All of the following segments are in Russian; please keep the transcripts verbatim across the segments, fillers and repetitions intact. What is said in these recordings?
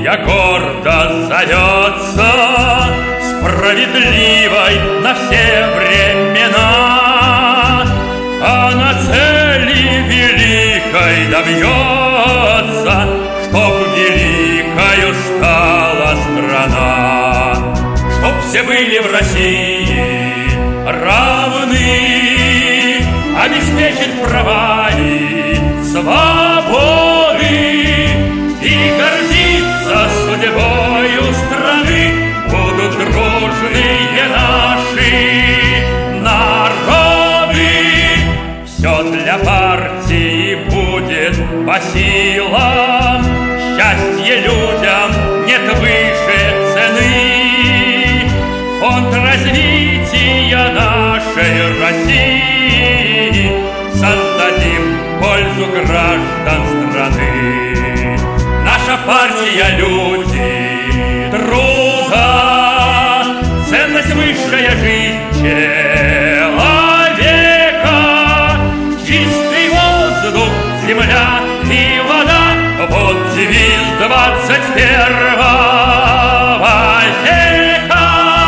Россия гордо зовется, справедливой на все времена. Она цели великой добьется, чтоб великою стала страна, чтоб все были в России равны, обеспечить права и свободы и гордиться судьбою страны. Будут дружные наши народы. Все для партии будет по силам, счастье людям нет выше цены. Фонд развития нашей России создадим в пользу граждан страны. Наша партия — люди труда, ценность высшая жизнь человека, чистый воздух, земля и вода — вот девиз двадцать первого века.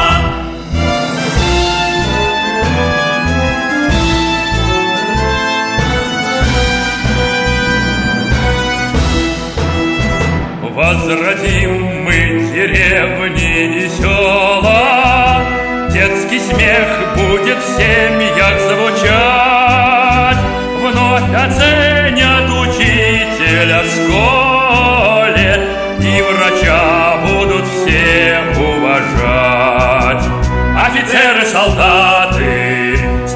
Возродим мы деревни и села, детский смех будет в семьях звучать, вновь оценят учителя в школе, и врача будут все уважать. Офицеры, солдаты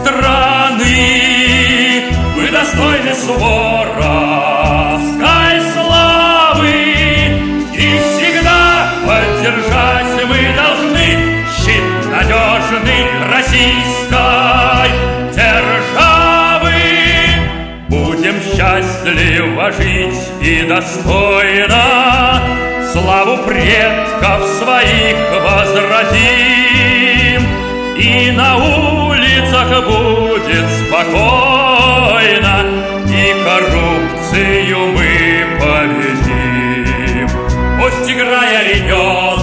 страны, вы достойны суворовской славы, и всегда поддержать мы должны щит надежный российской державы. Будем счастливо жить и достойно славу предков своих возродим, и на улицах будет спокойно, и коррупцию мы победим. Пусть, играя, ребенок